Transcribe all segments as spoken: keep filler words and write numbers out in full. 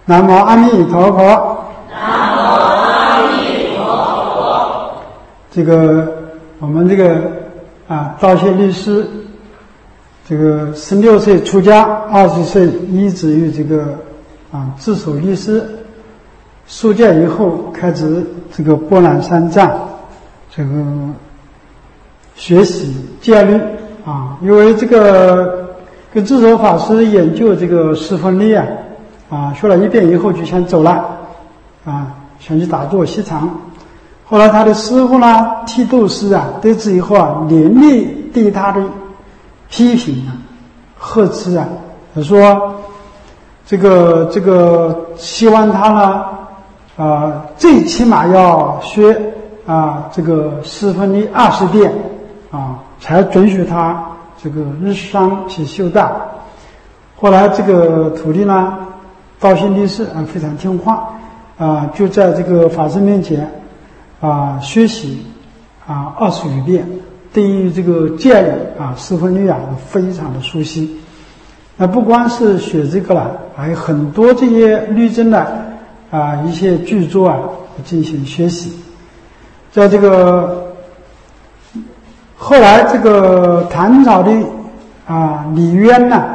南无阿弥陀佛。 南无阿弥陀佛。 这个我们这个啊，道谢律师，这个十六岁出家，二十岁依止于这个啊自首律师，出家以后开始这个波澜三藏，这个学习戒律啊，因为这个跟智首法师研究这个四分律啊。啊，学了一遍以后就想走了，啊，想去打坐西禅。后来他的师傅呢，剃度师啊，得知以后啊，连连对他的批评啊、呵斥啊，他说这个这个希望他呢，啊，最起码要学啊这个四分律二十遍啊，才准许他这个日商去修道。后来这个徒弟呢，道信律师啊非常听话啊，就在这个法师面前啊学习啊二十余遍，对于这个戒律啊四分律啊非常的熟悉。那不光是学这个了，还有很多这些律政的啊一些著作啊进行学习。在这个后来这个唐朝的啊李渊呢，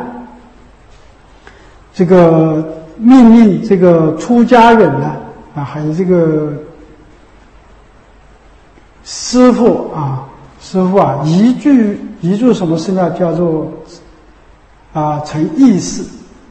这个命令这个出家人呢啊，还有这个师傅啊，师傅啊，一句一句什么事呢？叫做啊成义士。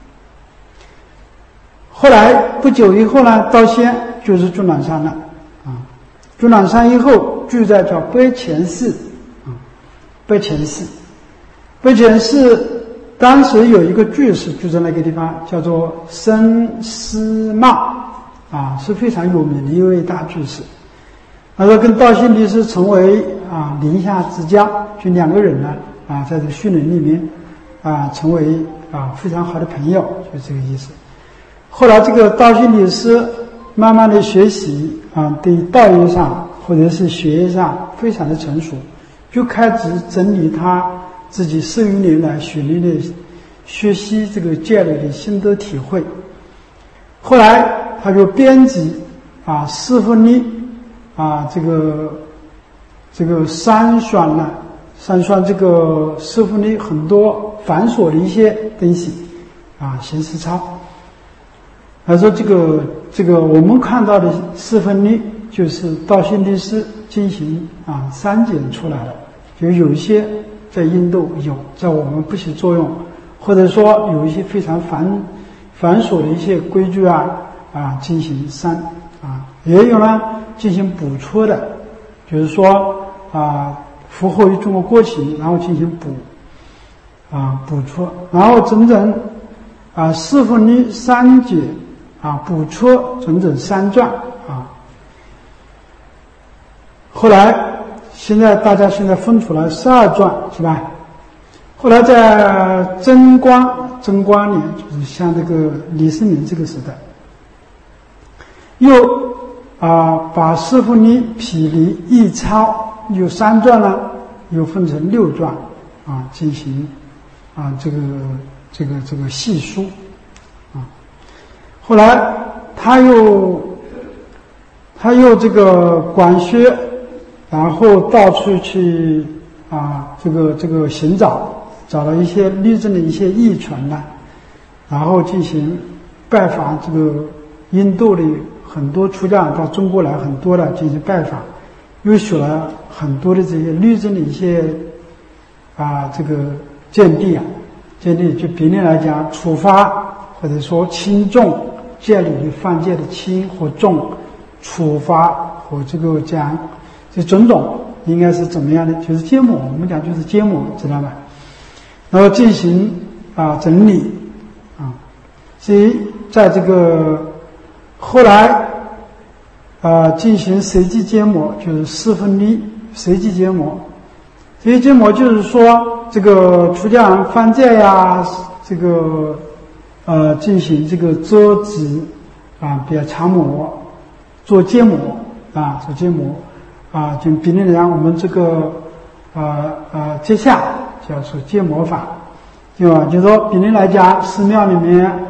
后来不久以后呢，道仙就是终南山了啊。终南山以后住在叫北前寺啊，北前寺，北前寺。当时有一个居士住在那个地方，叫做申思茂啊，是非常有名的一位大居士。他说跟道信律师成为啊林下之交，就两个人呢啊，在这个虚林里面啊成为啊非常好的朋友，就是这个意思。后来这个道信律师慢慢的学习啊，对道义上或者是学业上非常的成熟，就开始整理他自己十余年来学历的学习这个戒律的心得体会。后来他就编辑啊四分律啊这个这个删选了删选这个四分律很多繁琐的一些东西啊形式抄。他说这个这个我们看到的四分律就是道信律师进行啊删减出来的，就有一些在印度有，在我们不起作用，或者说有一些非常繁繁琐的一些规矩啊啊进行删啊，也有呢进行补错的，就是说啊符合于中国国情，然后进行补啊补错，然后整整啊四分律三解啊补错整整三转啊。后来现在大家现在分出来十二传是吧？后来在贞观贞观年，就是像这个李世民这个时代，又啊把四分律毗离一抄，有三传呢，又分成六传啊进行啊这个这个这个细书啊。后来他又他又这个管学。然后到处去啊，这个这个寻找，找了一些律政的一些译传呢，然后进行拜访这个印度的很多出家人到中国来，很多的进行拜访，又学了很多的这些律政的一些啊这个见地啊，见地就比例来讲，处罚或者说轻重戒律的犯戒的轻和重，处罚和这个讲。这种种应该是怎么样的？就是揭摩，我们讲就是揭摩，知道吧？然后进行啊整理啊，所以在这个后来啊进行随机揭摩，就是四分律随机揭摩。随机揭摩就是说，这个出家人犯戒呀，这个呃进行这个遮止啊，比较常摩，做揭摩啊，做揭摩。啊，就比例来讲，我们这个呃呃接下叫做揭摩法，对吧？就是说比例来讲，寺庙里面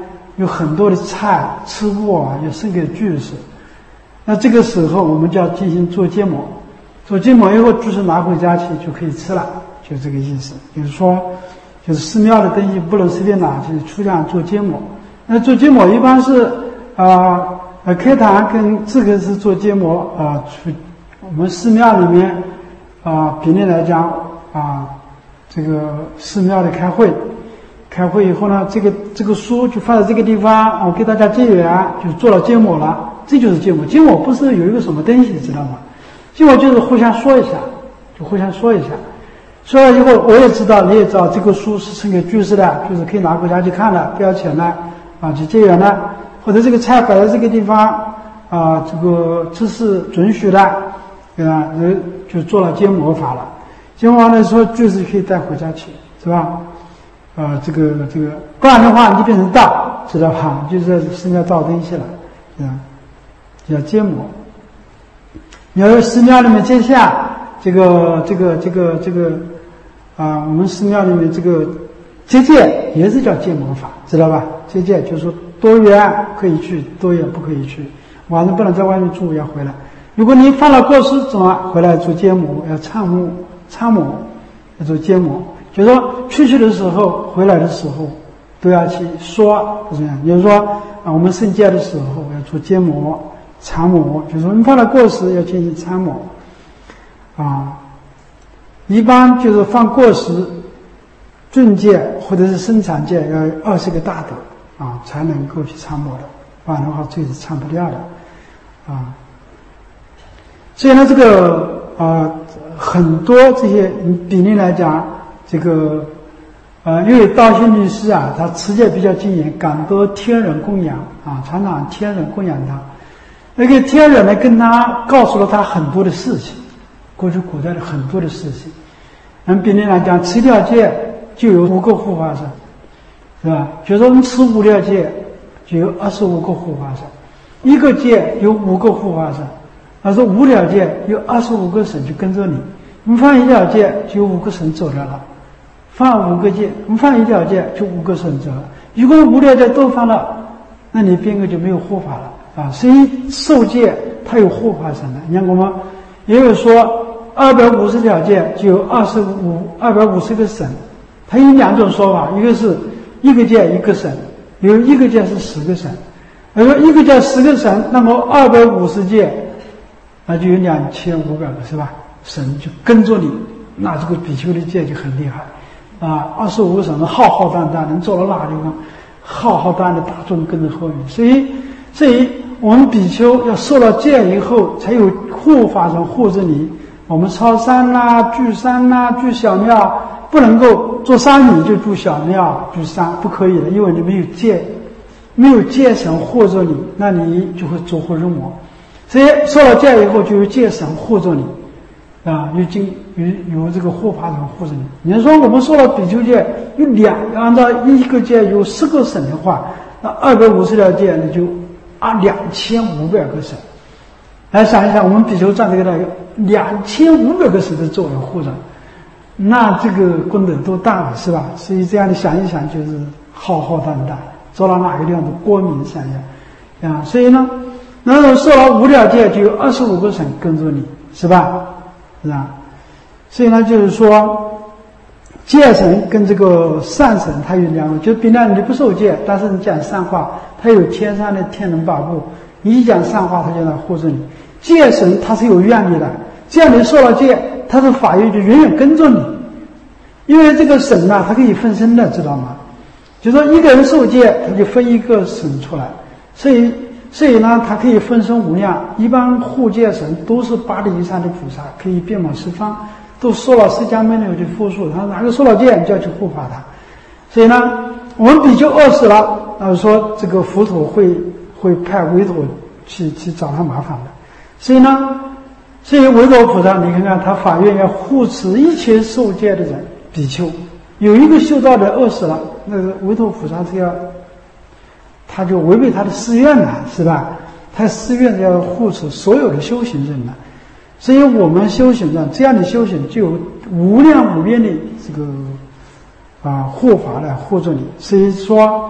有很多的菜吃过啊，要送给居士。那这个时候我们就要进行做芥末，做芥末以后居士拿回家去就可以吃了，就这个意思。就是说，就是寺庙的东西不能随便拿去出家做芥末。那做芥末一般是啊呃开坛跟这个是做芥末啊，出我们寺庙里面啊比例来讲啊，这个寺庙的开会。开会以后呢，这个这个书就放在这个地方，我给大家结缘，就做了芥末了。这就是芥末。芥末不是有一个什么东西，知道吗？芥末就是互相说一下，就互相说一下。说了以后，我也知道，你也知道，这个书是送给居士的，就是可以拿回家去看的，不要钱的啊，去结缘的。或者这个菜摆在这个地方啊，这个这是准许的，对吧？人就做了芥末法了。芥末完了之后，居士可以带回家去，是吧？啊，这个这个，不然的话你就变成道，知道吧？就是在寺庙造东西了，对吧？叫芥末。你要寺庙里面接下这个这个这个这个啊，我们寺庙里面这个结界也是叫芥末法，知道吧？结界就是说多远可以去，多远不可以去。晚上不能在外面住，要回来。如果你犯了过失，怎么回来做芥末？要参摩，参摩要做芥末。就是说出去的时候，回来的时候都要去说，是这样。就是说啊，我们圣戒的时候要做芥末、参摩，就是我们犯了过失要进行参摩啊。一般就是犯过失，正戒或者是生产戒要二十个大德啊，才能够去参摩的，不然的话罪是参不掉的啊。所以呢，这个啊，很多这些比例来讲。这个，呃，因为道心律师啊，他持戒比较精严，感得天人供养啊，常常天人供养他。那个天人呢，跟他告诉了他很多的事情，过去古代的很多的事情。按比例来讲，持一条戒就有五个护法神，是吧？就说我们持五条戒就有二十五个护法神，一个戒有五个护法神，他说五条戒有二十五个神就跟着你，你放一条戒就有五个神走掉了。放五个戒，我们放一条戒就五个神走了。如果五条戒都放了，那你边个就没有护法了啊！所以受戒它有护法神的。你看我们也有说二百五十条戒就有二十五二百五十个神，它有两种说法，一个是一个戒一个神，有一个戒是十个神。而说一个戒十个神，那么二百五十戒那就有两千五百个是吧？神就跟着你，那这个比丘的戒就很厉害。啊，二十五个神浩浩荡荡，能走到哪地方，浩浩荡荡的大众跟着后面。所以，所以我们比丘要受了戒以后，才有护法神护着你。我们抄山啦、啊、聚山啦、啊、聚小庙，不能够做山里就住小庙、聚山，不可以的，因为你没有戒，没有戒神护着你，那你就会走火入魔。所以受了戒以后，就有戒神护着你。啊，有经有有这个护法神护着你。你说我们说了比丘戒有两，按照一个戒有十个神的话，那二百五十条戒你就啊两千五百个神。来想一想，我们比丘占这个那个两千五百个神的作为护着，那这个功德多大了，是吧？所以这样的想一想，就是浩浩荡荡，走到哪个地方都光明闪耀啊。所以呢，那种受了五条戒就有二十五个神跟着你，是吧？是吧？所以呢，就是说，戒神跟这个善神，它有两个，就比方你不受戒，但是你讲善话，它有天上的天人保护，你一讲善话，它就来护着你。戒神它是有愿力的，这样你受了戒，它的法愿就远远跟着你。因为这个神呢、啊，它可以分身的，知道吗？就说一个人受戒，他就分一个神出来，所以。所以呢，它可以分身无量。一般护戒神都是八地以上的菩萨，可以遍满十方，都受了释迦牟尼佛的护术。他哪个受了戒，你就要去护法他。所以呢，我们比丘饿死了，啊，说这个佛陀会会派韦陀去去找他麻烦的。所以呢，所以韦陀菩萨，你看看他法愿要护持一切受戒的人，比丘有一个修道的饿死了，那个韦陀菩萨是要。他就违背他的誓愿了，是吧？他誓愿要护持所有的修行人了，所以我们修行人这样的修行就有无量无边的这个啊护法来护着你。所以说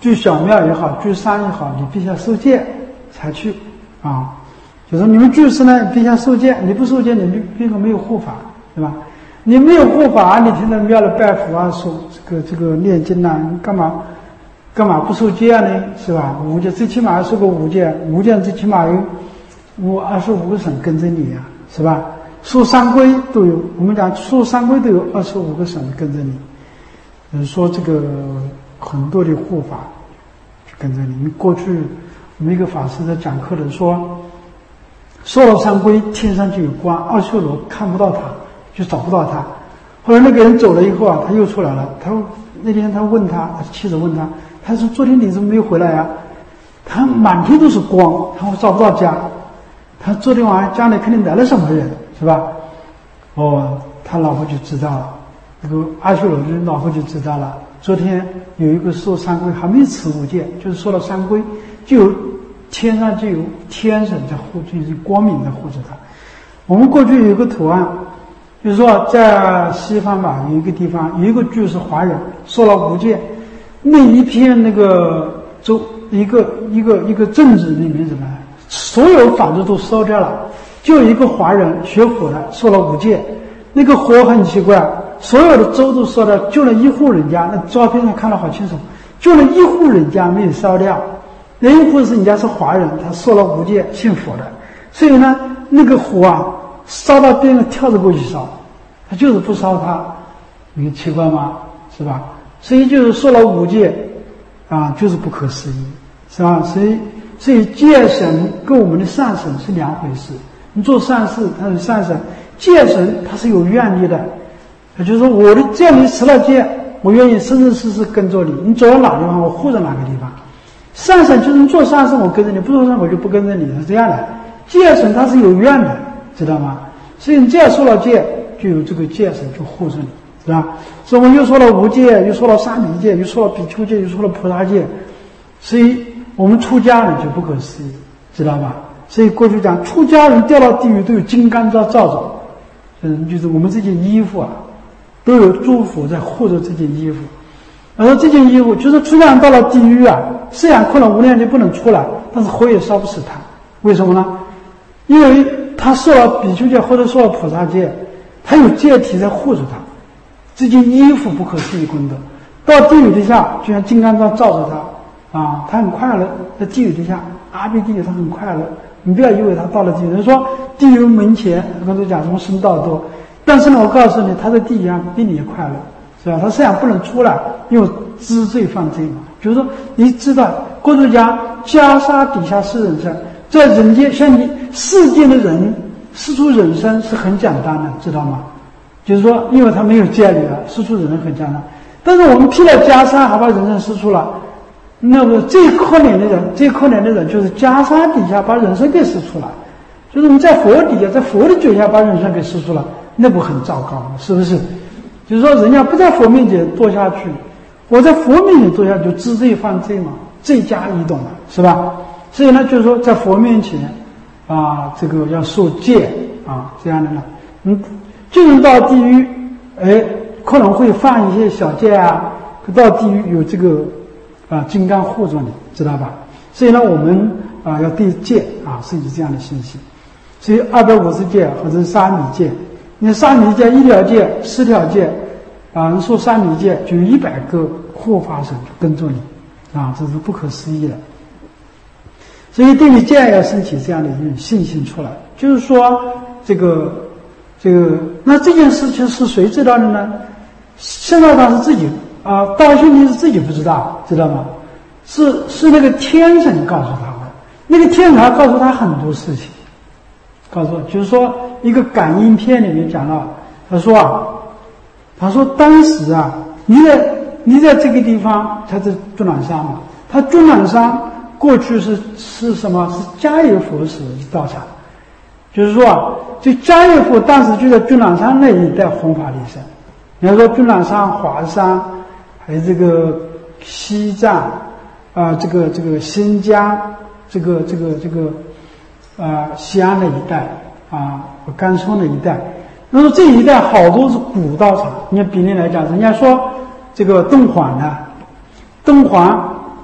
居小庙也好，居山也好，你必须要受戒才去啊。就说你们居士呢，必须要受戒，你不受戒，你并没有护法，对吧？你没有护法，你天天庙里拜佛啊，说这个这个念经啊，你干嘛干嘛不受戒呢？是吧？五戒最起码要受个五戒，五戒最起码有五二十五个省跟着你呀、啊，是吧？受三规都有，我们讲受三规都有二十五个省跟着你。嗯，说这个很多的护法跟着你。你过去我们一个法师在讲课的说，受了三规，天上就有光，阿修罗看不到他，就找不到他。后来那个人走了以后啊，他又出来了。他那天他问他，他妻子问他，他说：“昨天你怎么没有回来呀？”他满天都是光，他说找不到家。他昨天晚上家里肯定来了什么人，是吧？哦，他老婆就知道了，这个阿修罗的老婆就知道了。昨天有一个受三规还没持五戒，就是受了三规，就有天上就有天神在护，就是光明在护着他。我们过去有一个图案，就是说在西方吧，有一个地方有一个居士华人受了五戒，那一片那个州一个一个一个镇子里面什么，所有房子都烧掉了，就一个华人学佛的受了五戒，那个火很奇怪，所有的州都烧掉，就那一户人家，那照片上看得好清楚，就那一户人家没有烧掉。那一户人家是华人，他受了五戒，信佛的，所以呢，那个火啊烧到边上跳着过去烧，他就是不烧它，你奇怪吗？是吧？所以就是受了五戒啊，就是不可思议，是吧？所以所以戒神跟我们的善神是两回事。你做善事，他是善神；戒神他是有愿力的，也就是说，我的只要你持了戒，我愿意生生世世跟着你，你走到哪地方，我护着哪个地方。善神就是你做善事，我跟着你；不做善，我就不跟着你，是这样的。戒神他是有愿的，知道吗？所以你只要受了戒，就有这个戒神就护着你，是吧？所以我们又说了无戒，又说了沙弥戒，又说了比丘戒，又说了菩萨戒，所以我们出家人就不可思议，知道吧？所以过去讲出家人掉到地狱都有金刚罩罩着，嗯，就是我们这件衣服啊，都有诸佛在护着这件衣服。然后这件衣服就是出家人到了地狱啊，虽然困了无量劫不能出来，但是火也烧不死他。为什么呢？因为他受了比丘戒或者受了菩萨戒，他有戒体在护着他，这件衣服不可思议功德。到地狱底下就像金刚罩罩着他啊，他很快乐，在地狱底下阿鼻地狱他很快乐。你不要以为他到了地狱，人说地狱门前刚才讲什么僧道多，但是呢我告诉你，他在地狱上比你也快乐，是吧？他虽然不能出来，因为知罪犯罪嘛，就是说你知道过去讲袈裟底下是人生，在人间像你世间的人世出人生是很简单的，知道吗？就是说因为他没有戒律了，世出人生很简单。但是我们披了袈裟还把人生世出了，那么最可怜的人，最可怜的人就是袈裟底下把人生给世出了，就是你在佛底下，在佛的脚下把人生给世出了，那不很糟糕吗？是不是？就是说人家不在佛面前做下去，我在佛面前做下去就知罪犯罪嘛，罪加一等了，是吧？所以呢，就是说在佛面前啊，这个要受戒啊，这样的呢，嗯，就是到地狱，哎，可能会犯一些小戒啊，到地狱有这个啊金刚护着你，知道吧？所以呢，我们啊要对戒啊是以这样的信息。所以二百五十戒或者是沙弥戒，你沙弥戒一条戒、十条戒啊，你说沙弥戒就有一百个护法神跟着你啊，这是不可思议的。所以对你戒要升起这样的一种信心出来，就是说这个这个，那这件事情是谁知道的呢？圣道他是自己啊，道兄弟是自己不知道，知道吗？是是那个天神告诉他的，那个天神还告诉他很多事情，告诉就是说一个感应篇里面讲到，他说啊，他说当时啊，你在你在这个地方，他是终南山嘛，他终南山过去是是什么？是迦叶佛寺道场，就是说啊，这迦叶佛当时就在终南山那一带弘法利生。你要说终南山、华山，还有这个西藏啊、呃，这个这个新疆，这个这个这个啊、呃、西安那一带啊，甘肃那一带，那么这一带好多是古道场。你看比例来讲，人家说这个敦煌呢，敦煌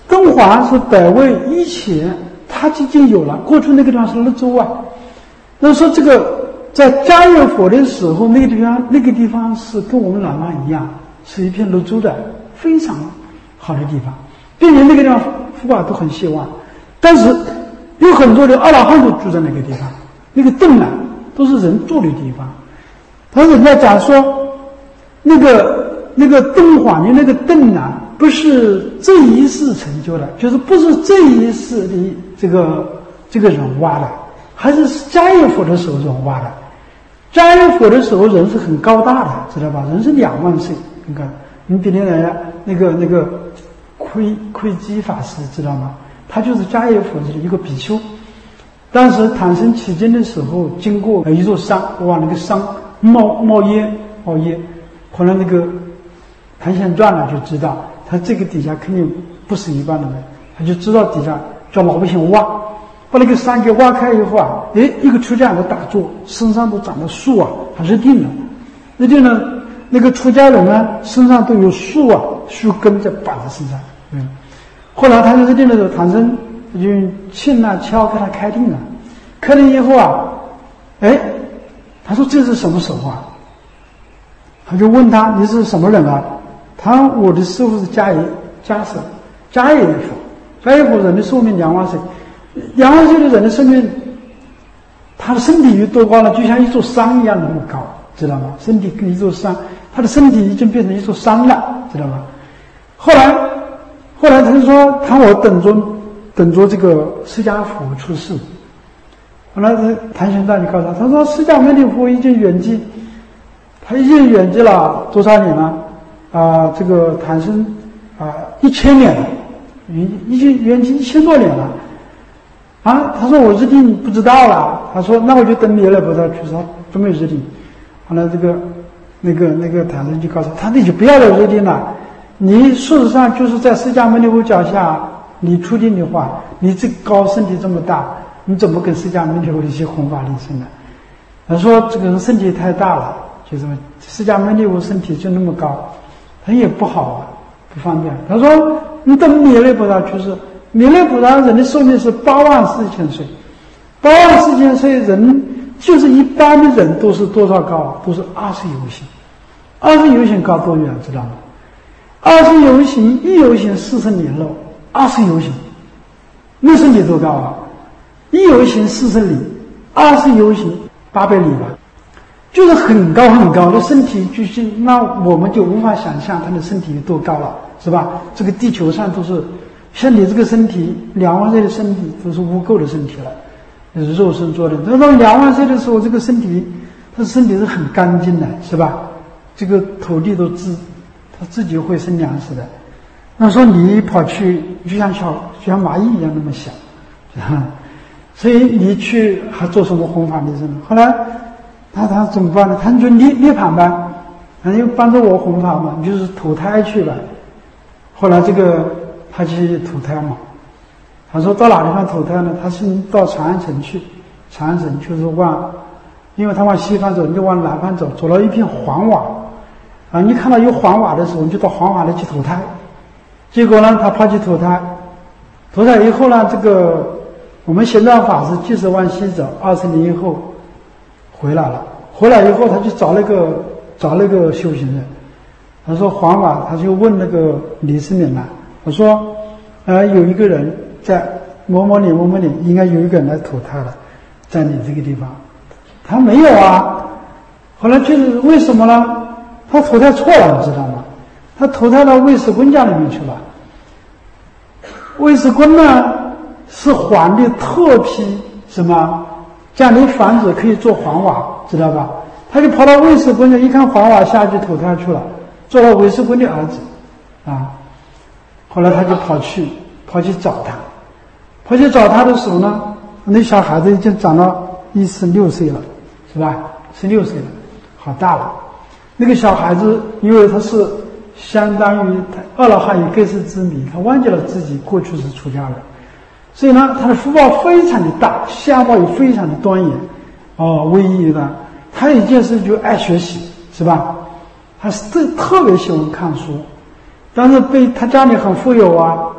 敦煌是百位以前它已经有了，过去那个地方是乐州啊。那说这个在嘉业佛的时候，那个地方那个地方是跟我们南方一样，是一片乐州的非常好的地方，并且那个地方佛法都很兴旺。但是有很多的阿罗汉都住在那个地方，那个洞啊都是人住的地方。他人家讲说，那个那个敦煌的那个洞啊，不是这一世成就的，就是不是这一世的这个这个人挖的，还是嘉业佛的时候人挖的。嘉业佛的时候人是很高大的，知道吧？人是两万岁，你看，你比那个那个那个窥窥基法师知道吗？他就是嘉业佛的一个比丘。当时唐僧取经的时候，经过一座山，哇，那个山冒冒烟冒烟，后来那个唐玄奘呢就知道，他这个底下肯定不是一般的人，他就知道底下叫老百姓挖，把那个山给挖开以后啊，哎，一个出家人打坐，身上都长了树啊，他是定了，那定了，那个出家人呢身上都有树啊，树根在绑在身上，嗯，后来他就是定的时候，唐僧就请了敲给他开定了，开定以后啊，哎，他说这是什么手啊？他就问他你是什么人啊？他说我的师父是迦叶迦叶迦叶佛，迦叶佛人的寿命两万岁，两万岁的人的寿命，他的身体有多高呢？就像一座山一样那么高，知道吗？身体跟一座山，他的身体已经变成一座山了，知道吗？后来，后来他就说，他我等着等着这个释迦佛出世。后来唐玄奘就告诉他，他说释迦牟尼佛已经圆寂，他已经圆寂了多少年了？啊、呃，这个唐僧啊、呃，一千年了，已已经圆寂一千多年了。啊，他说我日定不知道了。他说那我就等弥勒菩萨去，他都没有日定。后来这个那个那个唐僧就告诉他，他你就不要了日定了。你事实上就是在释迦牟尼佛脚下，你出定的话，你这高身体这么大，你怎么跟释迦牟尼佛的一些弘法利生呢？他说这个人身体太大了，就是释迦牟尼佛身体就那么高，他也不好啊，不方便。他说你等弥勒菩萨去世，弥勒菩萨人的寿命是八万四千岁，八万四千岁人就是一般的人都是多少高？都是二十游行，二十游行高多远知道吗？二十游行一游行四十里路，二十游行那是里多高啊？一游行四十里，二十游行八百里吧，就是很高很高的身体，就是那我们就无法想象他的身体有多高了，是吧？这个地球上都是像你这个身体，两万岁的身体都是污垢的身体了，那是肉身做的。等到两万岁的时候，这个身体，他身体是很干净的，是吧？这个土地都自他自己会生粮食的。那说你跑去就像小就像蚂蚁一样那么小，啊，所以你去还做什么弘法利生？后来他他怎么办呢？他就涅涅槃吧，你就帮着我弘法嘛，你就是投胎去吧。后来这个他去投胎嘛，他说到哪地方投胎呢？他是到长安城去，长安城就是往，因为他往西方走，你就往南方走，走到一片黄瓦，啊，你看到有黄瓦的时候，你就到黄瓦里去投胎。结果呢，他跑去投胎，投胎以后呢，这个我们玄奘法师即使往西走，二十年以后回来了。回来以后，他就找那个找那个修行人，他说黄瓦，他就问那个李世民了，他说，呃，有一个人在某某年某某年，应该有一个人来投胎了，在你这个地方，他没有啊。后来就是为什么呢？他投胎错了，你知道吗？他投胎到尉迟恭家里面去了。尉迟恭呢是皇帝特批什么家里房子可以做黄瓦，知道吧？他就跑到尉迟恭家，一看黄瓦下去投胎去了，做了尉迟恭的儿子啊。后来他就跑去跑去找他，跑去找他的时候呢，那小孩子已经长到一十六岁了，是吧？十六岁了，好大了。那个小孩子因为他是相当于他阿罗汉有盖世之谜，他忘记了自己过去是出家人，所以呢，他的福报非常的大，相貌也非常的端严，哦，威仪的。他一件事就爱学习，是吧？他是特特别喜欢看书，但是被他家里很富有啊，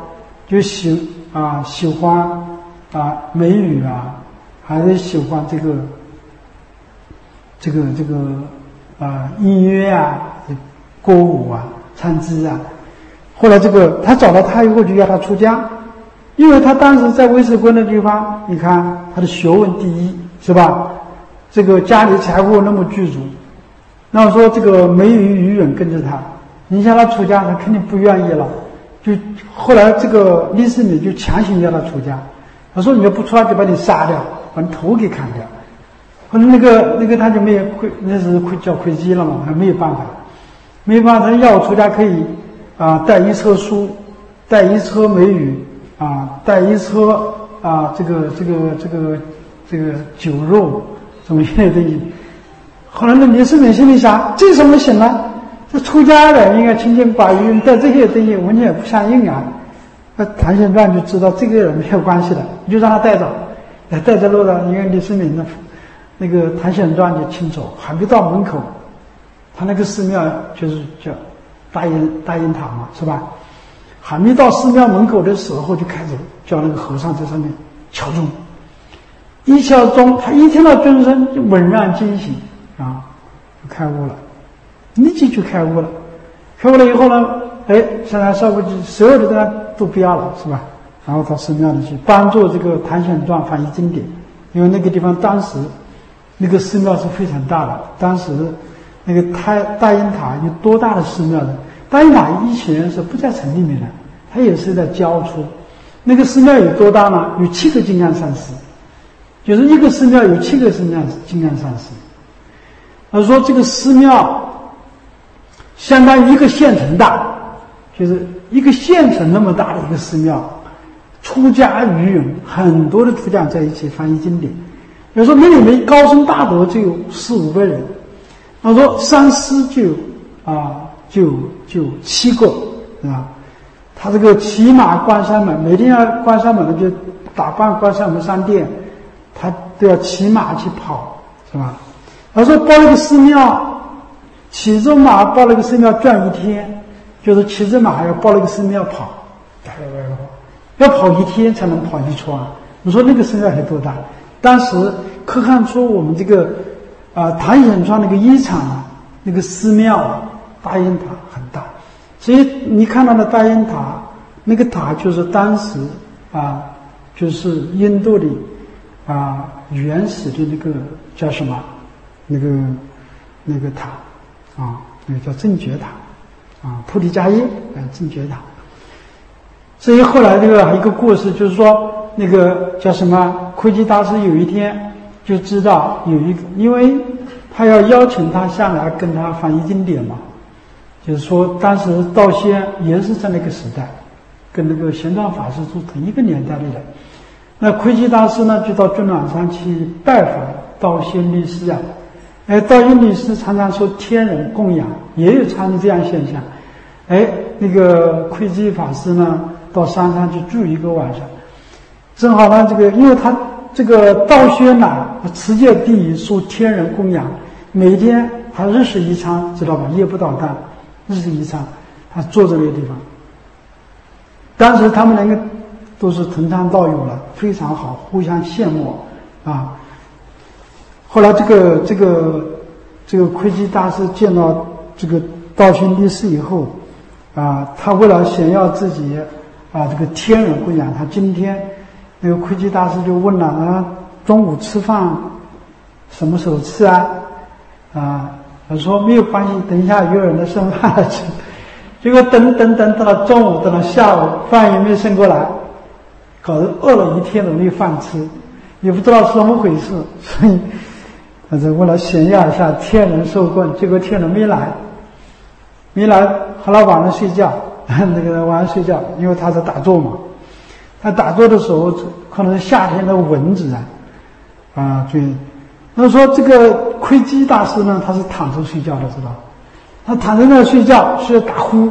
就喜啊喜欢啊美语啊，还是喜欢这个这个这个啊音乐啊、歌舞啊、唱诗啊。后来这个他找到他以后，就要他出家，因为他当时在威斯昆的地方，你看他的学问第一，是吧？这个家里财富那么具足，那说这个美语语言跟着他，你叫他出家，他肯定不愿意了。就后来这个李世民就强行要他出家，他说你要不出家就把你杀掉，把你头给砍掉。后来那个那个他就没有亏，那是亏叫亏机了嘛，还没有办法，没有办法，他要我出家可以啊带一车书，带一车美语啊，带一车啊这个这个这个这个酒肉什么一类东西。后来那李世民心里想，这怎么行呢？这出家人应该清净寡欲，带这些东西完全不相应啊。那唐玄奘就知道这个人没有关系的，你就让他带走，带着路了。因为李世民的那个唐玄奘就请走，还没到门口，他那个寺庙就是叫大雁大雁塔嘛，是吧？还没到寺庙门口的时候，就开始叫那个和尚在上面敲钟。一敲钟，他一听到钟声就猛然惊醒啊，就开悟了。立即就开悟了，开悟了以后呢，哎，现在烧过去，所有的东西都不要了，是吧？然后到寺庙里去帮助这个唐玄奘翻译经典，因为那个地方当时那个寺庙是非常大的，当时那个大大雁塔有多大的寺庙呢？大雁塔以前是不在城里面的，它也是在郊处。那个寺庙有多大呢？有七个金刚上师，就是一个寺庙有七个寺庙金刚上师。他说这个寺庙相当于一个县城大，就是一个县城那么大的一个寺庙，出家于人，很多的出家在一起翻译经典。有时候那里面高僧大德就有四五个人，他说上师就啊就就七个啊，他这个骑马关山门，每天要关山门的就打扮关山门商店，他都要骑马去跑，是吧？他说包了个寺庙。骑着马报了个寺庙转一天，就是骑着马还要报了个寺庙跑，要跑一天才能跑一圈。你说那个寺庙有多大？当时可看出我们这个啊、呃、唐玄奘那个衣场啊，那个寺庙啊，大雁塔很大，所以你看到的大雁塔，那个塔就是当时啊，就是印度的啊原始的那个叫什么那个那个塔。啊，那个叫正觉塔，啊，菩提迦叶，啊，正觉塔。至于后来这个还有一个故事，就是说那个叫什么窥基大师有一天就知道有一个，因为他要邀请他下来跟他翻译经典嘛，就是说当时道宣也是在那个时代，跟那个玄奘法师是同一个年代的人。那窥基大师呢，就到终南山去拜访道宣律师啊。哎，道宣律师常常说天人供养，也有常这样现象。哎，那个窥基法师呢，到山上去住一个晚上，正好呢，这个因为他这个道宣呐，持戒第一，说天人供养，每天他日食一餐，知道吧？夜不倒蛋，日食一餐，他坐在那个地方。当时他们两个都是同窗道友了，非常好，互相羡慕啊。后来这个这个这个窥基大师见到这个道宣律师以后，啊，他为了想要自己啊这个天人供养，他今天那个窥基大师就问了啊，中午吃饭什么时候吃啊？啊，他说没有关系，等一下有人来送饭来吃。结果等等等等到中午，等到下午，饭也没送过来，搞得饿了一天都没有饭吃，也不知道是怎么回事，所以。他是为了炫耀一下天人受供，结果天人没来，没来，后来晚上睡觉，那个晚上睡觉，因为他在打坐嘛，他打坐的时候可能是夏天的蚊子啊，啊，对，那说这个窥基大师呢，他是躺着睡觉的，知道？他躺在那睡觉是打呼，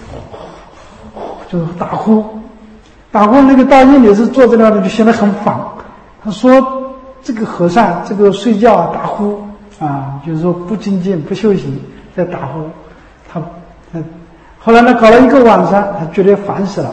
就是打呼，打呼那个道宣律师坐在那里就显得很烦，他说。这个和尚，这个睡觉啊打呼啊，就是说不精进不修行，在打呼。他他后来呢，搞了一个晚上，他觉得烦死了，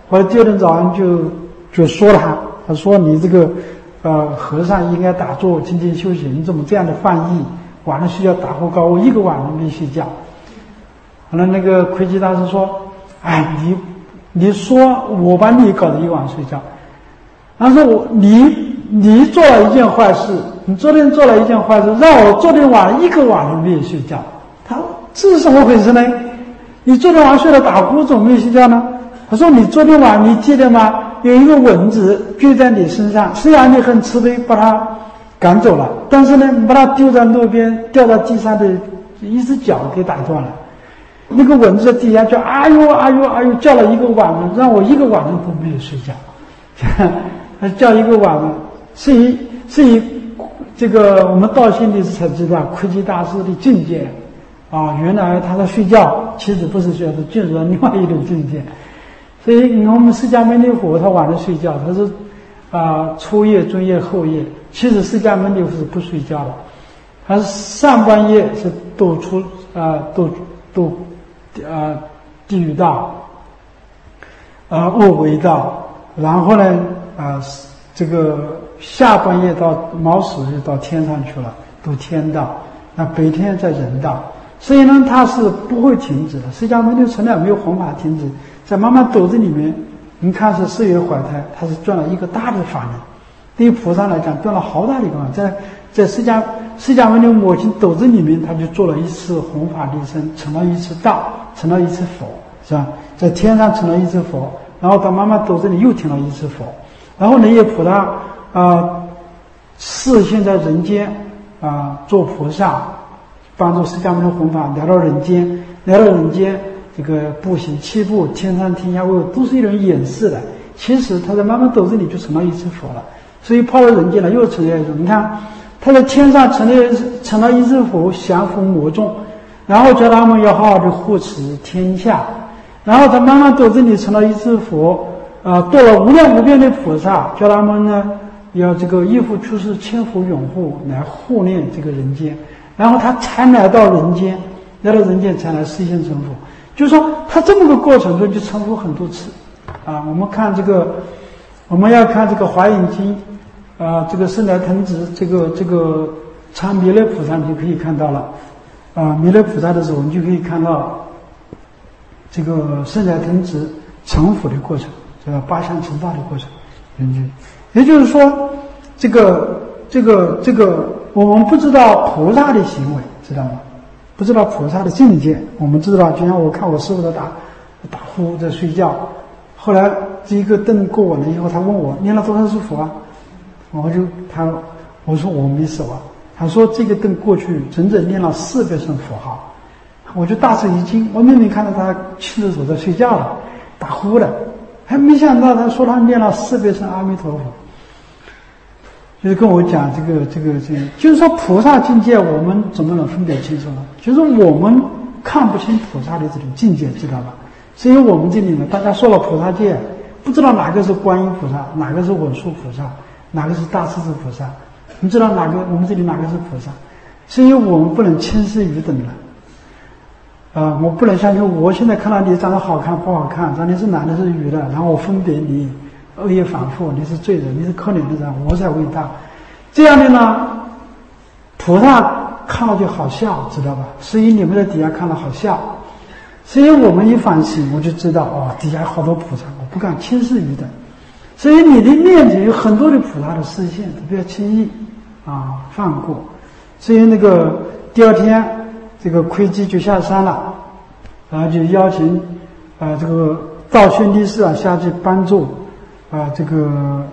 后来第二天早上就就说了他，他说你这个呃和尚应该打坐精进修行，你怎么这样的犯意？晚上睡觉打呼高，我一个晚上没睡觉。后来那个窥基大师说：“哎，你你说我把你搞得一晚睡觉。”他说我你你做了一件坏事，你昨天做了一件坏事，让我昨天晚上一个晚上没有睡觉。他说这是怎么回事呢？你昨天晚上睡了打呼，怎么没有睡觉呢？他说你昨天晚上你记得吗？有一个蚊子追在你身上，虽然你很慈悲把它赶走了，但是呢，把它丢在路边，掉到地上的一只脚给打断了。那个蚊子在地下叫哎呦哎呦哎呦叫了一个晚上，让我一个晚上都没有睡觉。他叫一个晚上，是以是以这个我们道心里才知道窥基大师的境界啊，原来他在睡觉，其实不是睡觉，是进入了另外一种境界。所以我们释迦牟尼佛他晚上睡觉，他是啊、呃、初夜、中夜、后夜。其实释迦牟尼佛是不睡觉的，他是上半夜是度出啊度度啊地狱道，啊恶为道。然后呢，啊、呃，这个下半夜到卯时就到天上去了，度天道。那白天在人道，所以呢，它是不会停止的。释迦牟尼从来没有弘法停止，在妈妈肚子里面，您看是四月怀胎，它是转了一个大的法门。对于菩萨来讲，转了好大的一个法门，在在释迦释迦牟尼母亲肚子里面，他就做了一次弘法利生，成了一次道，成了一次佛，是吧？在天上成了一次佛。然后到妈妈肚子里又听了一次佛，然后呢，也菩萨啊、呃，示现在人间啊、呃，做菩萨，帮助释迦牟尼弘法，来到人间，来到人间，这个步行七步，天上天下为都是一种演示的。其实他在妈妈肚子里就成了一次佛了，所以跑到人间了又成了一种。你看他在天上成了成了一次佛，降伏魔众，然后叫他们要好好的护持天下。然后他妈妈肚子里成了一只佛，啊，做了无量无边的菩萨，叫他们呢要这个依附出世，千福拥护来护念这个人间，然后他才来到人间，来到人间才来实现成佛。就是说，他这么个过程中就成佛很多次，啊，我们看这个，我们要看这个《华严经》，啊，这个圣来腾子，这个这个参弥勒菩萨，你就可以看到了，啊，弥勒菩萨的时候，你就可以看到。这个圣来腾子成佛的过程，这个八相成道的过程，也就是说，这个这个这个，我们不知道菩萨的行为，知道吗？不知道菩萨的境界。我们知道，就像我看我师父在打打呼在睡觉，后来这一个灯过完了以后，他问我念了多少是佛啊？我就他我说我没手啊，他说这个灯过去整整念了四百声佛号。我就大吃一惊，我明明看到他亲着手在睡觉了，打呼了，还没想到他说他念了四百声阿弥陀佛，就是跟我讲这个这个这个，就是说菩萨境界我们怎么能分别清楚呢？就是我们看不清菩萨的这种境界，知道吧？所以我们这里呢，大家说了菩萨界，不知道哪个是观音菩萨，哪个是文殊菩萨，哪个是大势至菩萨，你知道哪个我们这里哪个是菩萨？所以我们不能轻视于等了。啊、呃，我不能相信，我现在看到你长得好看不好看，长得是男的是女的，然后我分别你，恶业反复，你是罪人，你是可怜的人，我才伟大。这样的呢，菩萨看了就好笑，知道吧？所以你们在底下看了好笑，所以我们一反省，我就知道哦，底下好多菩萨，我不敢轻视于等。所以你的面前有很多的菩萨的视线，不要轻易啊放过。所以那个第二天。这个窥基就下山了，然后就邀请啊、呃、这个道宣帝释啊下去帮助啊、呃、这个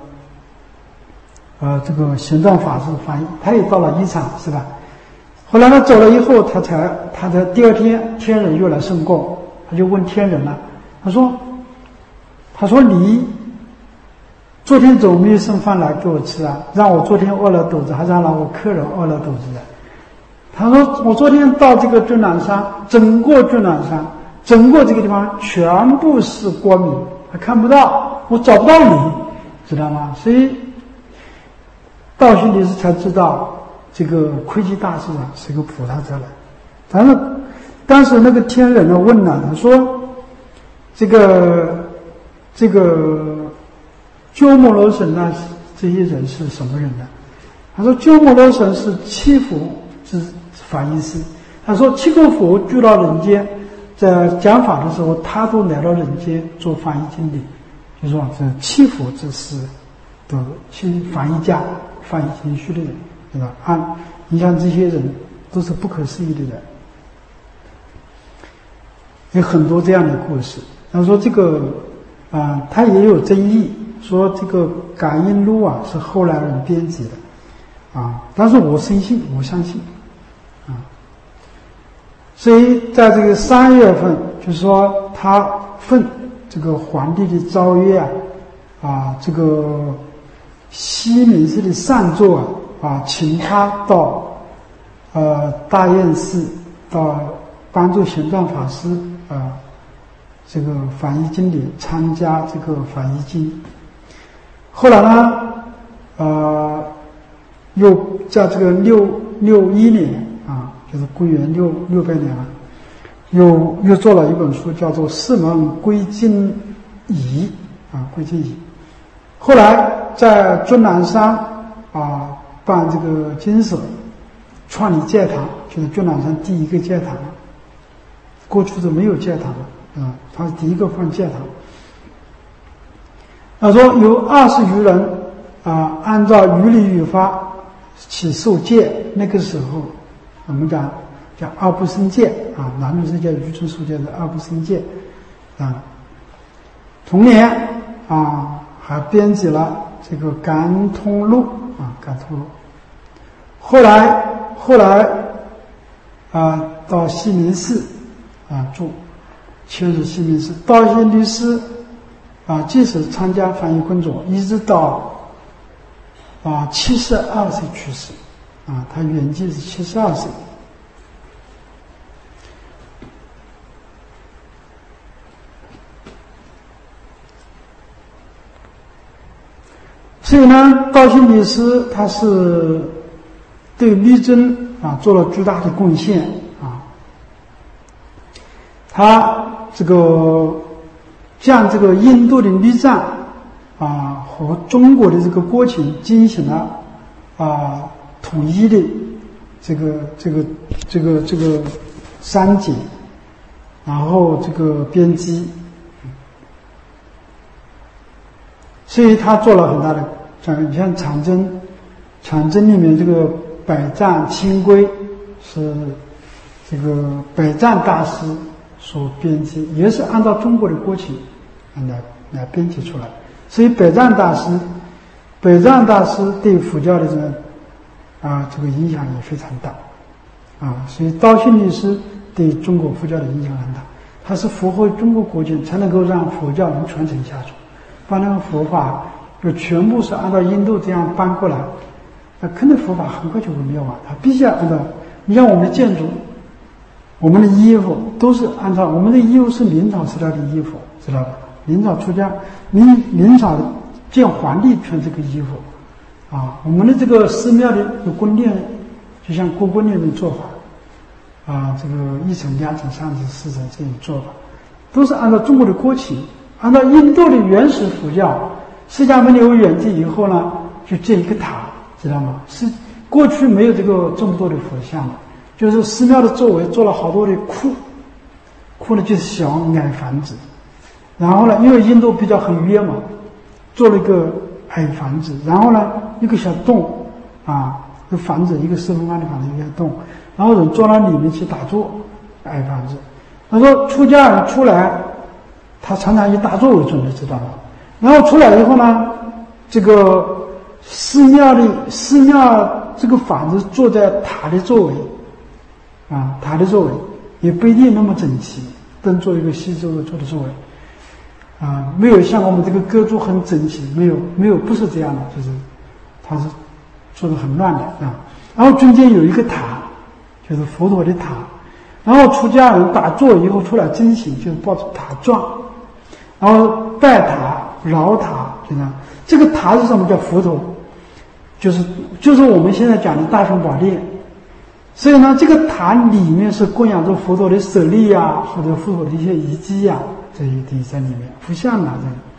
呃这个行断法师翻译，他也到了一场是吧？后来他走了以后，他才他的第二天天人又来圣供，他就问天人了，他说他说你昨天怎么没有送饭来给我吃啊？让我昨天饿了肚子，还让我客人饿了肚子的。他说我昨天到这个终南山，整个终南山，整个这个地方全部是光明，还看不到，我找不到你，知道吗？所以道宣帝释才知道这个窥基大师啊是个菩萨再来。但是当时那个天人呢问了，他说这个这个鸠摩罗什呢，这些人是什么人呢？他说鸠摩罗什是七佛之法义师。他说七个佛聚到人间，在讲法的时候，他都来到人间做翻译经典，就说这七佛之师的七翻译家、翻译经书的人，对吧？啊，你像这些人都是不可思议的人，有很多这样的故事。他说这个啊、呃，他也有争议，说这个感应录啊是后来人编辑的啊，但是我深信，我相信啊。所以在这个三月份，就是说他奉这个皇帝的诏曰啊，啊，这个西敏寺的上座啊，啊，请他到呃大雁寺，到帮助玄奘法师啊，这个翻译经典，参加这个翻译经。后来呢，呃，又在这个六六一年啊，就是公元六六百年了，又又做了一本书，叫做《四门归经仪》啊，归经仪。后来在终南山啊办这个经舍，创立戒堂，就是终南山第一个戒堂。过去是没有戒堂的啊，他是第一个放戒堂。他说有二十余人啊，按照于理于法起受戒。那个时候我们讲叫二不生戒啊，南传是叫愚蠢受戒的二不生戒啊。同年啊，还编辑了这个《感通录》啊，《感通录》。后来后来啊，到西明寺啊住，迁入西明寺。道心律师啊，即使参加翻译工作，一直到啊七十二岁去世啊，他圆寂是七十二岁。所以呢，道心律师他是对律宗啊做了巨大的贡献啊。他这个将这个印度的律藏啊和中国的这个国情进行了啊统一的这个这个这个这个删减，然后这个编辑。所以他做了很大的，像你像长征，长征里面这个百丈清规是这个百丈大师所编辑，也是按照中国的国情来来编辑出来。所以百丈大师，百丈大师对佛教的这个啊这个影响也非常大啊。所以道心律师对中国佛教的影响很大，他是符合中国国情，才能够让佛教能传承下去。把那个佛法就全部是按照印度这样搬过来，那肯定佛法很快就会灭亡。他必须要按照，你像我们的建筑，我们的衣服都是按照，我们的衣服是明朝时代的衣服，知道吧？明朝出家，明明朝建皇帝穿这个衣服啊。我们的这个寺庙的宫殿，就像故宫里面做法啊，这个一层、两层、三层、四层这种做法，都是按照中国的国情。按照印度的原始佛教，释迦牟尼佛圆寂以后呢，就建一个塔，知道吗？是过去没有这个这么多的佛像的，就是寺庙的周围做了好多的窟，窟呢就是小矮房子，然后呢，因为印度比较很约嘛，做了一个矮房子，然后呢一个小洞啊，一个房子一个四分方的房子一个洞，然后人坐到里面去打坐，矮房子。他说出家人出来。他常常以打坐为准的，知道吗？然后出来以后呢，这个寺庙的寺庙这个房子坐在塔的周围，啊，塔的周围也不一定那么整齐，灯做一个西周坐的周围，啊，没有像我们这个歌柱很整齐，没有没有不是这样的，就是它是做的很乱的啊。然后中间有一个塔，就是佛陀的塔，然后出家人打坐以后出来真行，就是抱着塔状。然后拜塔、绕塔，就这样。这个塔是什么？叫佛头，就是就是我们现在讲的大雄宝殿。所以呢，这个塔里面是供养着佛陀的舍利啊，或者佛陀的一些遗迹啊，这些东西在里面，佛像啊这样。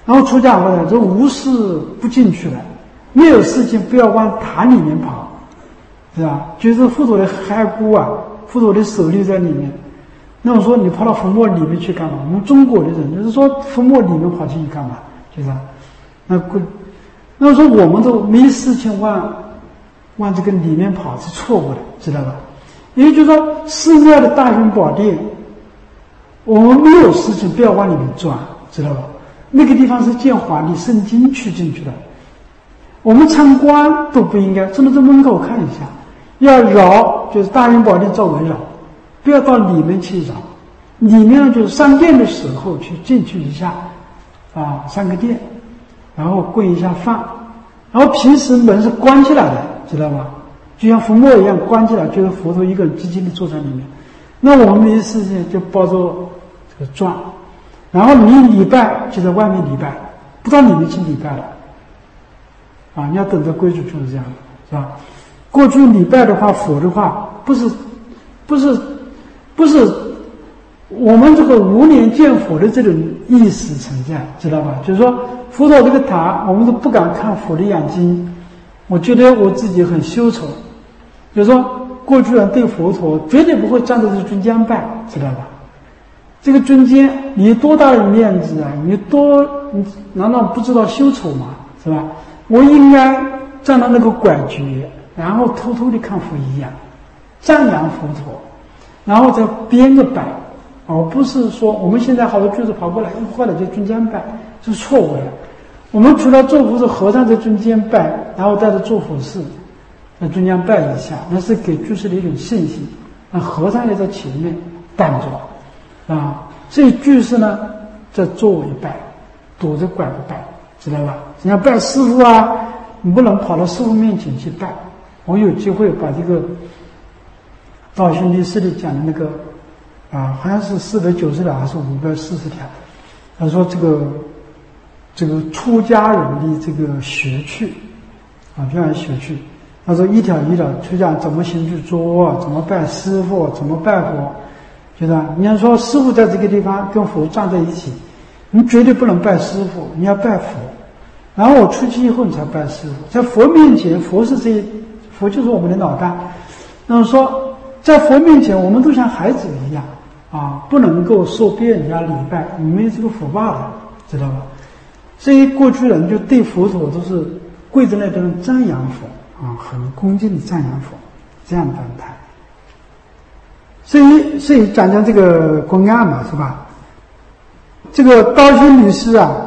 然后出家后来，这无事不进去了，没有事情不要往坛里面跑，是吧？就是佛陀的骸骨啊，佛陀的舍利在里面。那我说你跑到坟墓里面去干嘛？我们中国的人就是说坟墓里面跑进去干嘛？就是啊，那过，那说我们都没事情往往这个里面跑是错误的，知道吧？也就是说，寺庙的大雄宝殿，我们没有事情不要往里面钻，知道吧？那个地方是见皇帝圣经去进去的，我们参观都不应该，只能在门口看一下，要绕就是大雄宝殿周围绕，不要到里面去绕。里面就是上殿的时候去进去一下，啊，上个殿，然后跪一下饭，然后平时门是关起来的，知道吧？就像坟墓一样关起来，就是佛陀一个人静静地坐在里面。那我们没事情就抱着这个转，然后你礼拜就在外面礼拜，不到里面去礼拜了。啊，你要等着规矩就是这样的，是吧？过去礼拜的话，佛的话，不是，不是，不是我们这个无年见佛的这种意识存在，知道吧？就是说，佛陀这个塔，我们都不敢看佛的眼睛。我觉得我自己很羞丑。就是说，过去人对佛陀绝对不会站在这中间拜，知道吧？这个中间，你多大的面子啊！你多，你难道不知道羞丑吗？是吧？我应该站到那个拐角，然后偷偷地看佛一样，赞扬佛陀，然后再编个拜，而不是说我们现在好多居士跑过来，一坏了就中间拜，是错误的。我们除了做佛是和尚在中间拜，然后带着做佛事。在中间拜一下，那是给居士的一种信心。那和尚也在前面带着，啊，所以居士呢在周围拜，躲着拐着拜，知道吧？你要拜师父啊，你不能跑到师父面前去拜。我有机会把这个道心律师里讲的那个啊，好像是四百九十条还是五百四十条，他说这个这个出家人的这个学趣啊，这样学趣。他说一条一条去讲怎么行去做，怎么拜师父，怎么拜佛，就是你要说师父在这个地方跟佛站在一起，你绝对不能拜师父，你要拜佛。然后我出去以后你才拜师父，在佛面前，佛是这佛就是我们的老大。那么说在佛面前我们都像孩子一样啊，不能够受别人家礼拜，你没有这个福报的，知道吧？所以过去人就对佛陀都是跪在那边赞扬佛啊，很恭敬的赞扬佛，这样的状态。所以，所以讲讲这个公案嘛，是吧？这个道心女士啊，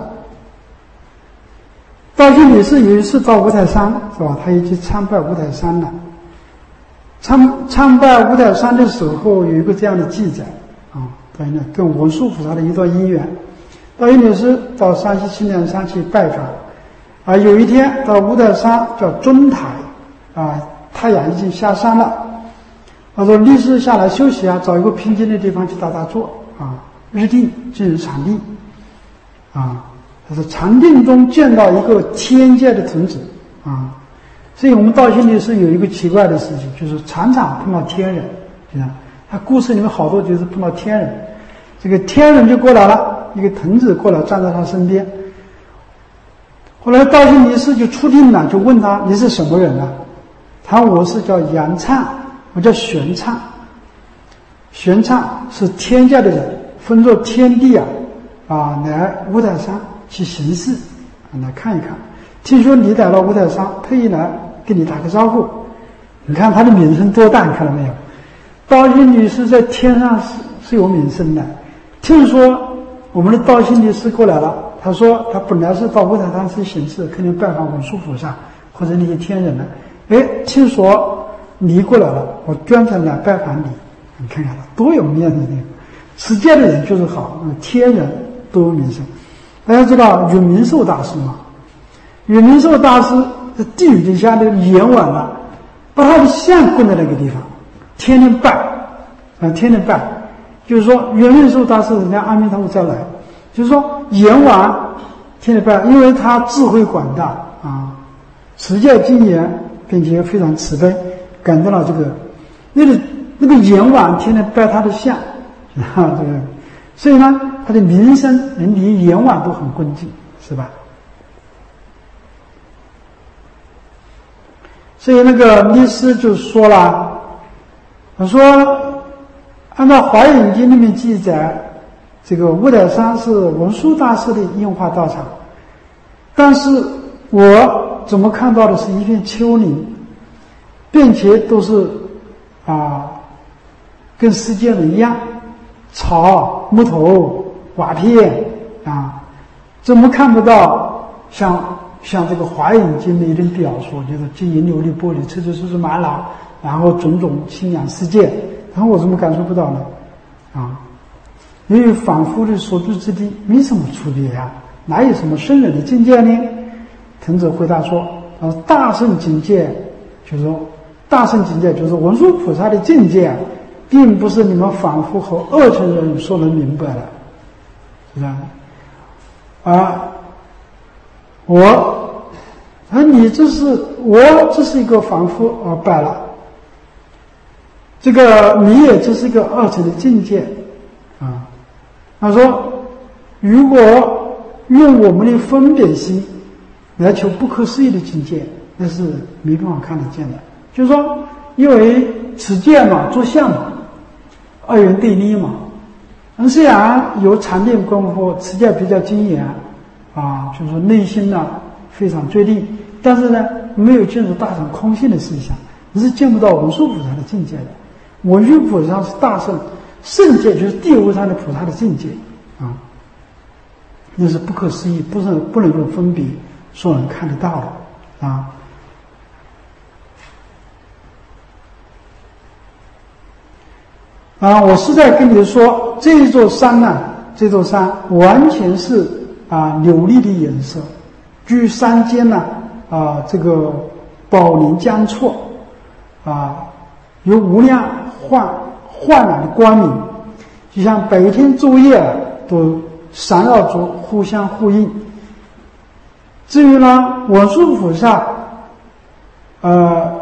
道心女士有一次到五台山，是吧？她也去参拜五台山了。参参拜五台山的时候，有一个这样的记载啊，对呢，跟文殊菩萨的一段因缘。道心女士到山西青莲山去拜访。啊，有一天到五台山叫中台，啊，太阳已经下山了。他说：“律师下来休息啊，找一个平静的地方去打打坐啊，日定进入禅定。”啊，他说禅定中见到一个天界的童子啊，所以我们道心里是有一个奇怪的事情，就是常常碰到天人，对吧？他故事里面好多就是碰到天人，这个天人就过来了，一个童子过来站在他身边。后来道心尼师就出定了，就问他：“你是什么人啊？”他说：“我是叫杨灿，我叫玄灿。玄灿是天界的人，分作天地啊，啊，来五台山去行事，来看一看。听说你来了五台山，特意来跟你打个招呼。你看他的名声多大，你看到没有？道心女士在天上是是有名声的。听说我们的道心女士过来了。”他说他本来是到五台山去行事，肯定拜访文殊菩萨或者那些天人了。哎，听说你过来了，我专程来拜访你。你看看他多有面子呢！世界的人就是好，天人都有名声。大家知道永明寿大师吗？永明寿大师在地狱底下的阎王了，把他的像供在那个地方，天天拜，啊，天天拜。就是说永明寿大师人家阿弥陀佛再来。就是说，阎王天天拜，因为他智慧广大啊，持戒精严，并且非常慈悲，感动了这个那个那个阎王天天拜他的像啊，这个，所以呢，他的名声人离阎王都很恭敬， 是吧？所以那个律师就说了，他说按照《华严经》里面记载，这个五台山是文殊大师的应化道场，但是我怎么看到的是一片丘陵，并且都是啊，跟世界人一样，草、木头、瓦片啊，怎么看不到像像这个《华严经》里的表述，就是金银琉璃玻璃、车车树树玛瑙，然后种种信仰世界，然后我怎么感受不到呢？啊，因为凡夫的所居之地没什么区别呀、啊，哪有什么圣人的境界呢？腾者回答说：“啊，大圣境界，就是说大圣境界就是文殊菩萨的境界，并不是你们凡夫和二乘人所能明白的，是吧？啊，我。”啊，你这是我这是一个凡夫啊，败了。这个你也这是一个二乘的境界啊。他说，如果用我们的分别心来求不可思议的境界，那是没办法看得见的。就是说，因为持戒嘛，做相嘛，二元对立嘛。嗯，虽然有禅定功夫，持戒比较精严啊，就是说内心呢非常最利，但是呢，没有进入大乘空性的思想，你是见不到文殊菩萨的境界的。文殊菩萨是大圣，圣界就是第五禅的菩萨的境界啊，那是不可思议，不是不能用分别所能看得到的啊。啊，我是在跟你说，这一座山呢，这座山完全是啊琉璃的颜色。居山间呢，啊，这个宝林交错，啊，有无量焕焕然的光明，就像白天昼夜都闪耀着，互相呼应。至于呢，文殊菩萨，呃，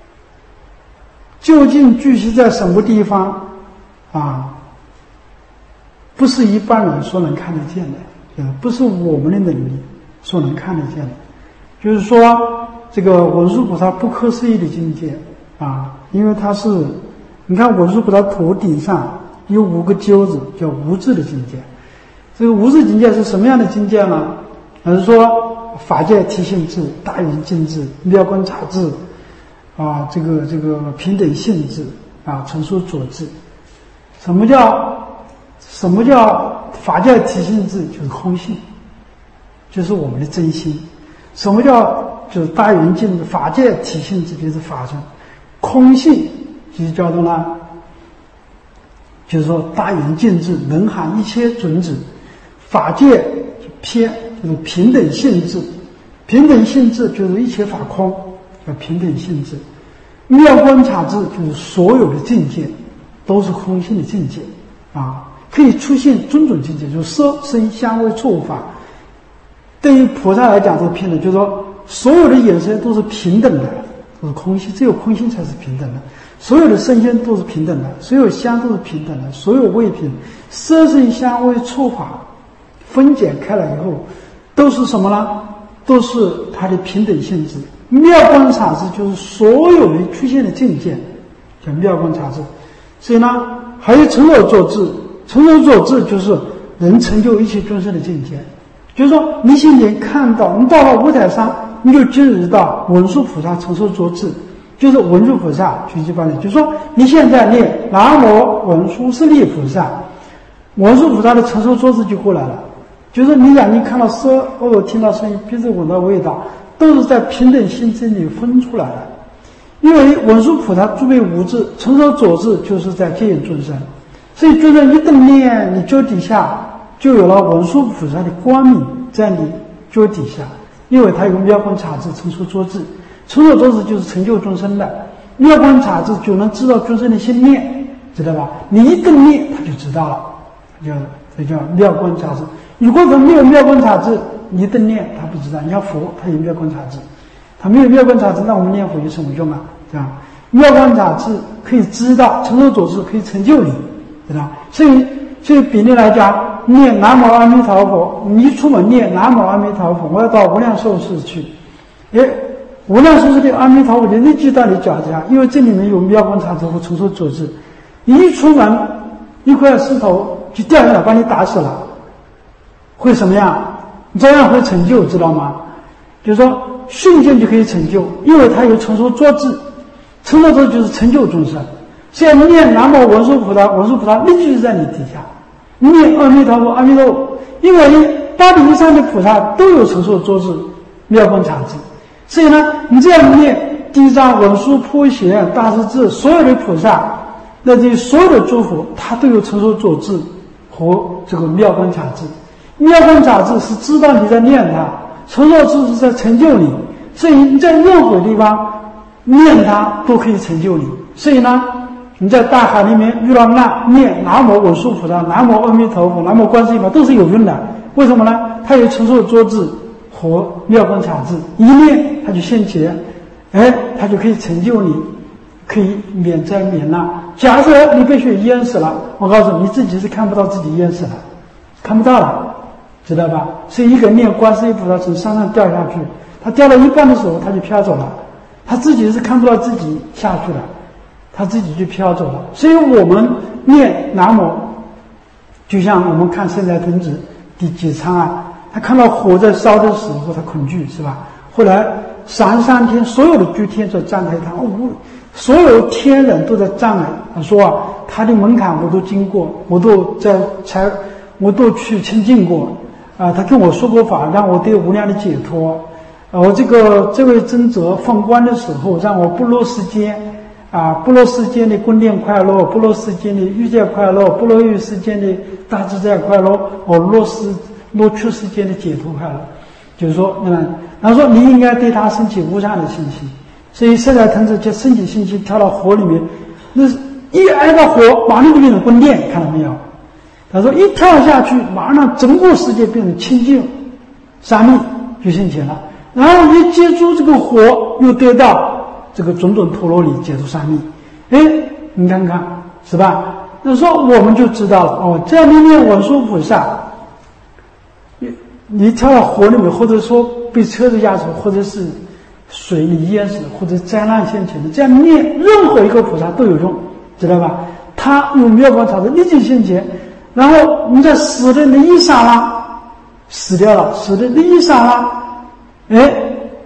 究竟聚集在什么地方啊？不是一般人所能看得见的，呃，不是我们的能力所能看得见的，就是说这个文殊菩萨不可思议的境界啊，因为它是，你看文殊菩萨头顶上有五个揪子，叫无智的境界。这个无智境界是什么样的境界呢？还是说法界体性智、大圆净智、妙观察智啊，这个这个平等性智啊，成熟佐智。什么叫什么叫法界体性智？就是空性。就是我们的真心。什么叫就是大圆净智？法界体性智就是法身，空性就是叫做呢，就是说大圆净智能含一切准指，法界偏就是平等性质，平等性质就是一切法空，叫平等性质。妙观察智就是所有的境界都是空性的境界啊，可以出现种种境界，就是色声香味触法。对于菩萨来讲是平等，就是说所有的眼神都是平等的，都是空性，只有空性才是平等的。所有的声线都是平等的，所有香都是平等的，所有味品，色声香味触法分解开来以后，都是什么呢？都是它的平等性质。妙观察智就是所有的出现的境界，叫妙观察智。所以呢，还有成所作智，成所作智就是能成就一切众生的境界。就是说，你现在看到，你到了五台山，你就进入到文殊菩萨成所作智，就是文殊菩萨举起般的。就是说，你现在念南无文殊师利菩萨，文殊菩萨的成所作智就过来了。就是你眼睛看到色，耳朵听到声音，鼻子闻到味道，都是在平等心智里分出来的。因为文殊菩萨诸位无智，成所作智就是在接引众生，所以众生一动念，你脚底下就有了文殊菩萨的光明在你脚底下，因为他有妙观察智，成所作智，成所作智就是成就众生的，妙观察智就能知道众生的心念，知道吧？你一动念，他就知道了，叫这叫妙观察智。如果他没有妙观察智，你一动念他不知道。你像佛，他有妙观察智，他没有妙观察智，那我们念佛有什么用啊？对吧？妙观察智可以知道，成所作智可以成就你，对吧？所以，所以比例来讲， 念南无阿弥陀佛，你一出门念南无阿弥陀佛，我要到无量寿寺去，哎，无量寿寺的阿弥陀佛就立即到你脚下，因为这里面有妙观察智和成说佐治。你一出门，一块石头就掉下来把你打死了，会什么样？照样会成就，知道吗？就是说瞬间就可以成就，因为它有成说作智，成说作智就是成就众生。所以念南无文殊菩萨，文殊菩萨立即就在你底下。念阿弥陀佛，阿弥陀佛，因为八地以上的菩萨都有成说作智、妙观察智，所以呢，你这样念地藏、文殊、普贤、大势至，所有的菩萨，那这所有的诸佛，他都有成说作智和这个妙观察智。妙观察智是知道你在念它，成说智是在成就你，所以你在任何地方念它都可以成就你。所以呢，你在大海里面遇到难，念南无文殊菩萨、南无阿弥陀佛、南无观世音菩萨都是有用的。为什么呢？它有成说作智和妙观察智，一念它就现前，哎，它就可以成就你，可以免灾免难。假设你被水淹死了，我告诉你，你自己是看不到自己淹死了，看不到了，知道吧？所以一个念观世音菩萨从山上掉下去，他掉到一半的时候他就飘走了，他自己是看不到自己下去了，他自己就飘走了。所以我们念南无，就像我们看圣在童子第几章啊，他看到火在烧的时候他恐惧，是吧？后来三三天所有的诸天在赞叹他，哦，所有天人都在赞美他，说啊，他的门槛我都经过，我都在才我都去亲近过啊，他跟我说过法，让我得无量的解脱。呃，我这个这位真者放光的时候，让我不落世间啊，不落世间的宫殿快乐，不落世间的欲界快乐，不落欲世间的大自在快乐，我落世落去世间的解脱快乐。就是说，嗯，他说你应该对他升起无上的信心。所以现在童子就升起信心，跳到火里面，那一挨到火，马上就变成宫殿，看到没有？他说一跳下去，马上整个世界变成清净沙弥，就现前了。然后一接触这个火，又得到这个种种陀罗尼解除沙弥。哎，你看看是吧？那说我们就知道了哦，这样的念文殊菩萨，你你跳到火里面，或者说被车子压死，或者是水里淹死，或者灾难现前的，这样念任何一个菩萨都有用，知道吧？他用妙观察智立即现前，然后你在死的那一刹那死掉了，死的那一刹那，哎，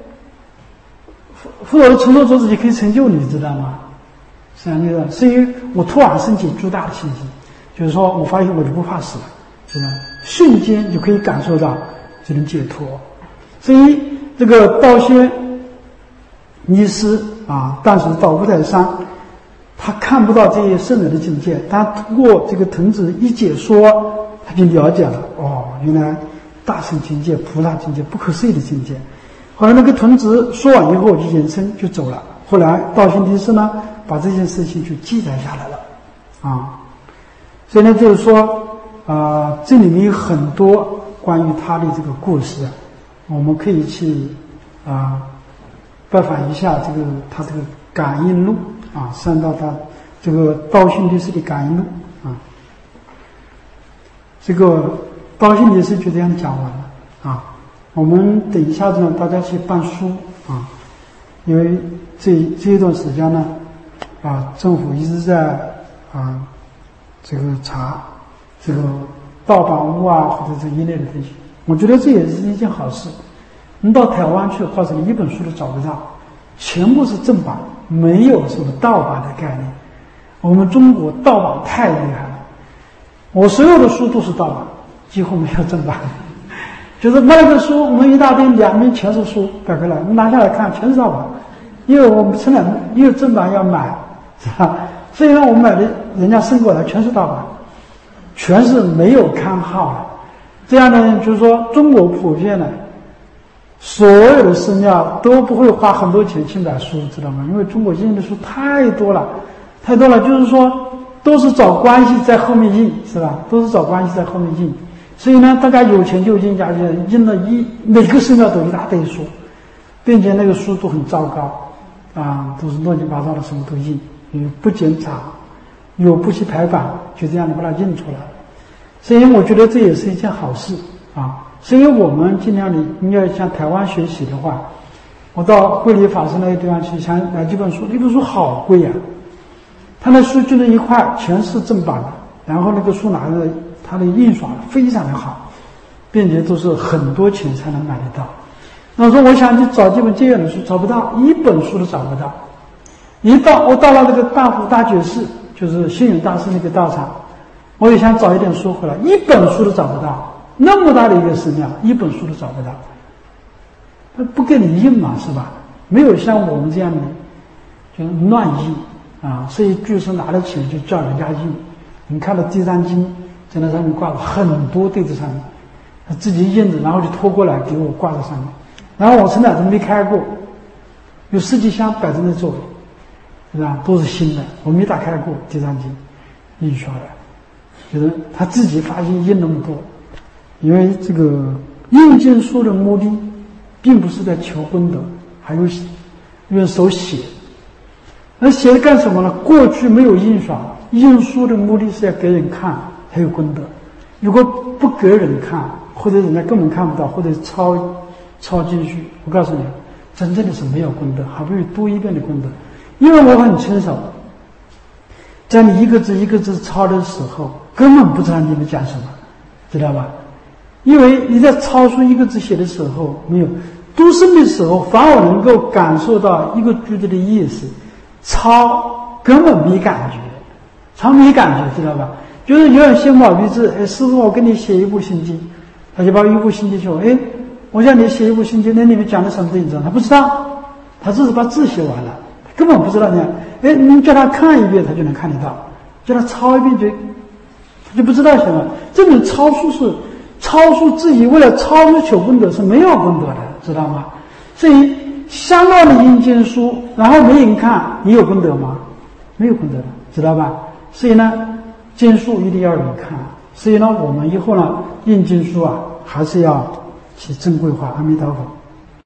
或者成说作智就可以成就你，知道吗？是这样的，所以我突然升起巨大的信心，就是说我发现我就不怕死了，是吧？瞬间就可以感受到这种解脱。所以这个道仙尼师啊，当时到五台山，他看不到这些圣人的境界，他通过这个童子一解说，他就了解了，哦，原来大乘境界、菩萨境界、不可思议的境界。后来那个童子说完以后就隐身就走了。后来道仙尼师呢，把这件事情就记载下来了，啊，所以呢，就是说，啊、呃，这里面有很多关于他的这个故事，我们可以去啊。呃拜访一下这个他这个感应录啊，上到他这个道信律师的感应录啊，这个道信律师就这样讲完了啊。我们等一下子呢，大家去办书啊，因为这这一段时间呢，啊，政府一直在啊这个查这个盗版物啊或者这一类的东西，我觉得这也是一件好事。你到台湾去，或者你一本书都找不到，全部是正版，没有什么盗版的概念。我们中国盗版太厉害了，我所有的书都是盗版，几乎没有正版。就是卖的书，我们一大堆，两面全是书摆回来，你拿下来看，全是盗版，因为我们成了因为正版要买，是吧？所以呢，我们买的人家送过来全是盗版，全是没有刊号的。这样呢，就是说中国普遍呢。所有的寺庙都不会花很多钱去买书，知道吗？因为中国印的书太多了，太多了，就是说都是找关系在后面印，是吧？都是找关系在后面印，所以呢，大家有钱就印下去，印了一每个寺庙都一大堆书，并且那个书都很糟糕啊，都是乱七八糟的，什么都印，也不检查，有不去排版，就这样的把它印出来。 所以我觉得这也是一件好事啊。所以我们尽量你你要向台湾学习的话，我到慧理法师那个地方去，想买几本书，那本书好贵呀、啊。他那书就那一块全是正版的，然后那个书拿着他的印刷非常的好，并且都是很多钱才能买得到。那我说我想去找几本这样的书，找不到，一本书都找不到。一到我到了那个大湖大觉寺，就是星云大师那个道场，我也想找一点书回来，一本书都找不到。那么大的一个寺庙，一本书都找不到。他不给你印嘛，是吧？没有像我们这样的，就是乱印啊。所以居士拿了钱就叫人家印。你看到《地藏经》在那上面挂了很多对子上面，他自己印着，然后就拖过来给我挂在上面。然后我从来都没开过，有十几箱摆在那座位，是吧？都是新的，我没打开过《地藏经》印刷的，就是他自己发心印那么多。因为这个印经书的目的，并不是在求功德，还有用手写。那写干什么呢？过去没有印刷，印书的目的是要给人看才有功德。如果不给人看，或者人家根本看不到，或者抄抄进去，我告诉你，真正的是没有功德，还不如多一遍的功德。因为我很清楚，在你一个字一个字抄的时候，根本不知道你们讲什么，知道吧？因为你在抄书一个字写的时候，没有读诵的时候，反而能够感受到一个句子的意思。抄根本没感觉，抄没感觉，知道吧？就是有点写毛笔字，哎，师傅，我给你写一部心经，他就把一部心经说，哎，我叫你写一部心经，那里面讲的什么你知道？他不知道，他只是把字写完了，他根本不知道呢。哎，你叫他看一遍，他就能看得到；叫他抄一遍就，他就不知道什么。这种抄书是。超出自己为了超出求功德是没有功德的，知道吗？所以相乱的印经书，然后没人看，你有功德吗？没有功德的，知道吧？所以呢，经书一定要有人看。所以呢，我们以后呢，印经书啊，还是要去正规化。阿弥陀佛。